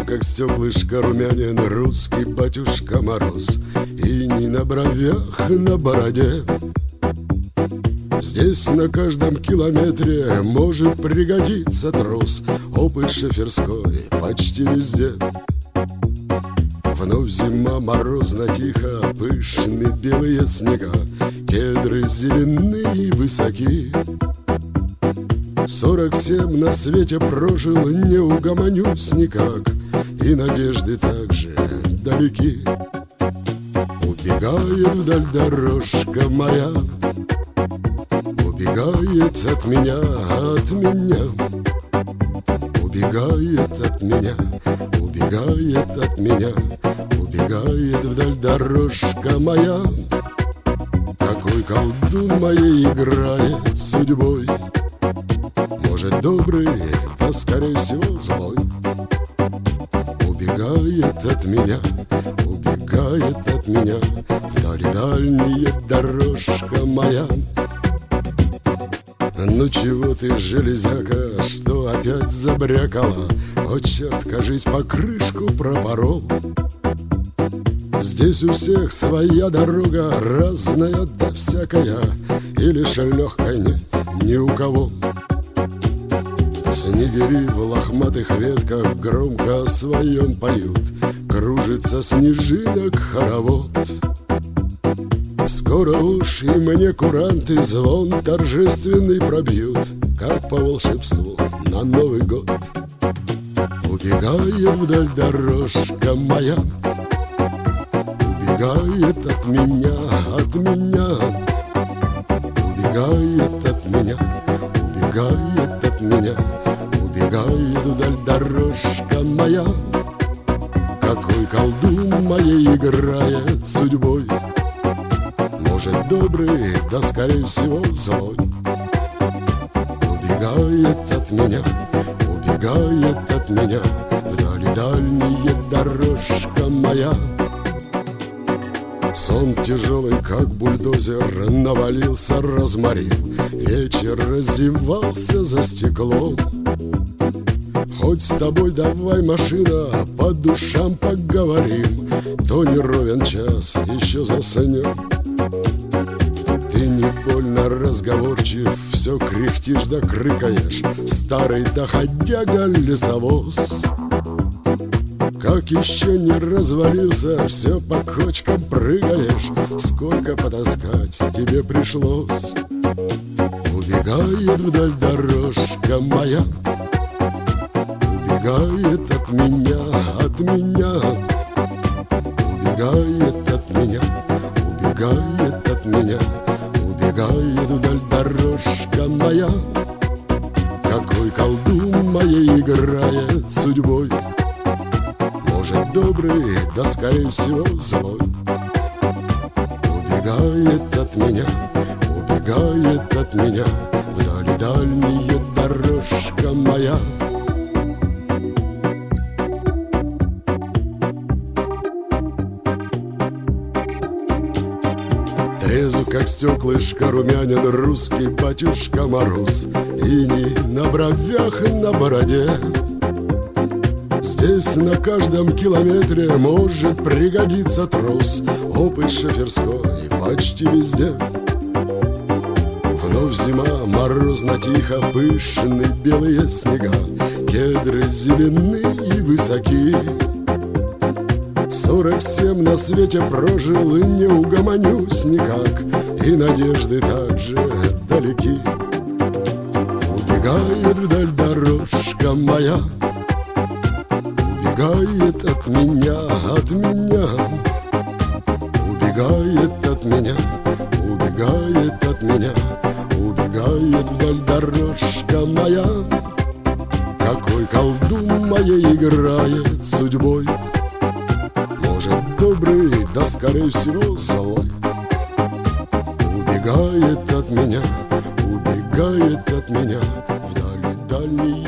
как стеклышко румянин русский батюшка Мороз, и не на бровях, на бороде. Здесь на каждом километре может пригодиться трос, опыт шоферской почти везде. Вновь зима, морозно, тихо, пышны белые снега, кедры зеленые и высоки. 47 на свете прожил, не угомонюсь никак, и надежды также далеки. Убегает вдаль дорожка моя, убегает от меня, от меня. Убегает от меня, убегает от меня, убегает вдаль дорожка моя. Какой колдун моей играет судьбой, может добрый, да скорее всего злой. Убегает от меня, убегает от меня, вдали дальняя дорожка моя. Ну чего ты, железяка, что опять забрякала? О, черт, кажись, покрышку пропорол. Здесь у всех своя дорога, разная да всякая, и лишь легкой нет ни у кого. Снегири в лохматых ветках громко о своем поют, кружится снежинок хоровод. Скоро уж и мне куранты звон торжественный пробьют, как по волшебству на Новый год. Убегает вдаль дорожка моя, убегает от меня, от меня. Убегает от меня, убегает от меня, убегает вдаль дорожка моя. Какой колдун моей играет судьбой, может добрый, да скорее всего злой. Убегает от меня, убегает от меня, вдали дальняя дорожка моя. Сон тяжелый, как бульдозер, навалился, разморил, вечер разевался за стеклом. Хоть с тобой давай, машина, по душам поговорим, то не ровен час, еще заснем. Ты не больно разговорчив, все кряхтишь да крыкаешь, старый доходяга лесовоз. Как еще не развалился, все по кочкам прыгаешь, сколько потаскать тебе пришлось. Убегает вдаль дорожка моя, убегает от меня, от меня. Убегает от меня, убегает от меня, убегает вдаль дорожка моя. Какой колдун моей играет судьбой, может добрый, да скорее всего злой. Убегает от меня, убегает от меня, вдали дальняя дорожка моя. Трезв, как стеклышко румянин русский батюшка Мороз, и не на бровях, на бороде. Здесь на каждом километре может пригодиться трос, опыт шоферской почти везде. Вновь зима, морозно, тихо, пышны белые снега, кедры зеленые и высоки. 47 на свете прожил, и не угомонюсь никак, и надежды также далеки. Убегает вдаль дорожка моя, убегает от меня, от меня. Убегает от меня, убегает от меня, убегает вдаль дорожка моя. Какой колдун моей играет судьбой, может добрый, да скорее всего злой. Убегает от меня, убегает от меня, вдали дальние